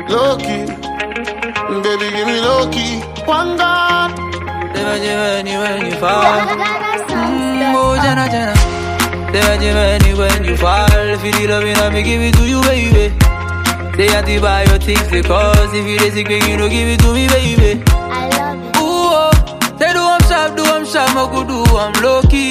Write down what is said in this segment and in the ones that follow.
low key. Baby, give me low key. One God. When you fall. Oh, Jana, Jana. When you fall. If you need love, me give it to you, baby. They antibiotics, because if you sick, you don't give it to me, baby. I love it. Ooh, they do I'm sharp, I could do, I'm low key.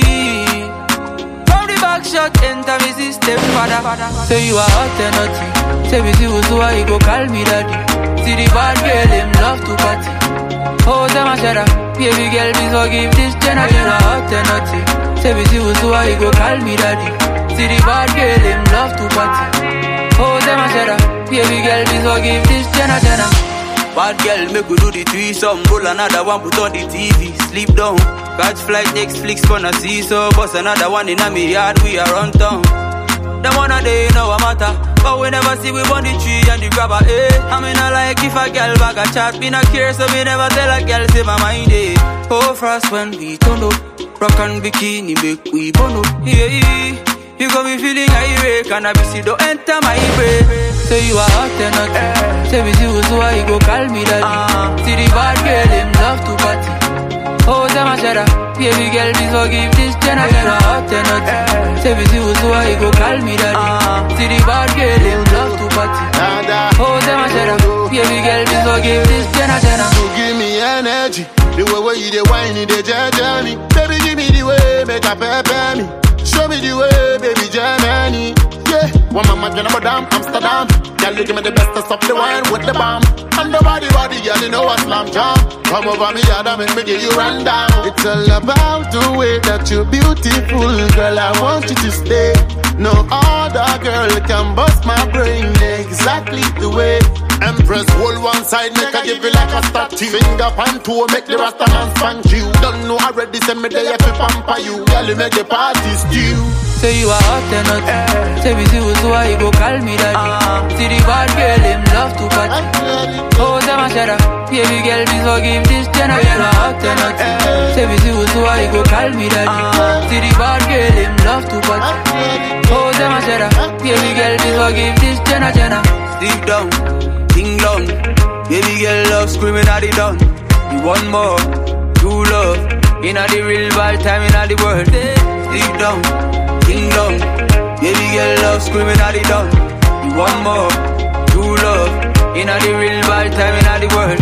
From the back shot, enter me system, father. Say you are hot and naughty. Say me see who's why you go call me daddy. See the bad girl, them love to party. Oh, them a shut up. Baby girl, please forgive this generation. You are hot and naughty. Say me see who's why you go call me daddy. See the bad girl, them love to party. Oh, them a shut up. Baby girl, please forgive this Jenna. Bad girl, make we do the threesome. Roll another one, put on the TV. Sleep down, catch flight, Netflix, gonna see so. Bust another one in a me yard, we are on town. The one a day, no a matter. But we never see we on the tree and the grabber, eh. I mean, I like if a girl bag a chat. Me not care, so me never tell a girl, say my mind, eh. Oh, frost when we turn up. Rock and bikini, make we burn up, yeah. You got me feeling irate, cannabis, you don't enter my brain. Say you are hot and naughty. Say me see who's why you go call me daddy. See the bad girl, them love to party. Oh, them a shut up. Baby girl, please forgive this generation. You are hot and naughty. Say me see who's why you go call me daddy. See the bad girl, them love to party. Oh, them a shut up. Baby girl, please forgive this generation. So give me energy. The way you the wine, the journey. Baby, give me the way, make a pepper me. Show me the way, baby, Germany. Yeah, one mama can Madame Amsterdam. Girl, you give me the best of the wine with the bomb. And the body, girl, you know I slam jam. Come over me, Adam, and me give you run down. It's all about the way that you're beautiful, girl. I want you to stay. No other girl can bust my brain exactly the way. Empress, hold one side, make I give you like a statue. Finger pan toe, make the rasta man spank you. Don't know already, send me there to pamper you. Girl, you make the party stew. Say you are hot and naughty. Say me see who's why you go call me daddy. See the bad girl, them love to party. Oh, them a shut up. Baby girl, please forgive this generation. You are hot and naughty. Say me see who's why you go call me daddy. See the bad girl, them love to party. Oh, them a shut up. Baby girl, please forgive this generation. Sleep down, ding long. Baby girl, love screaming at the dawn. You want more, true love. In the real bad time in the world. Sleep down, ding dong. Baby girl, love screaming at the dawn. You want more, true love. In the real bad time in the world.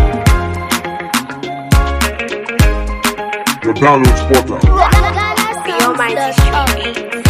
The download spotter. Beyond my